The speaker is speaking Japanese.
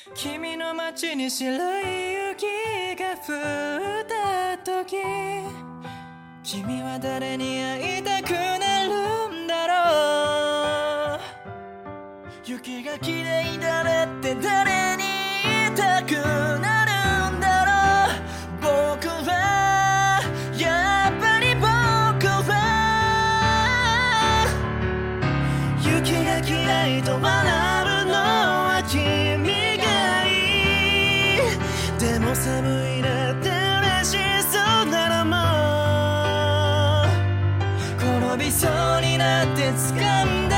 君の街に白い雪が降った時、君は誰に会いたくなるんだろう。雪が綺麗だねって誰に言いたくなるんだろう。僕はやっぱり僕は雪が嫌いと学ぶのは君がいい。でも寒いなって嬉しそうなのも、転びそうになって掴んだ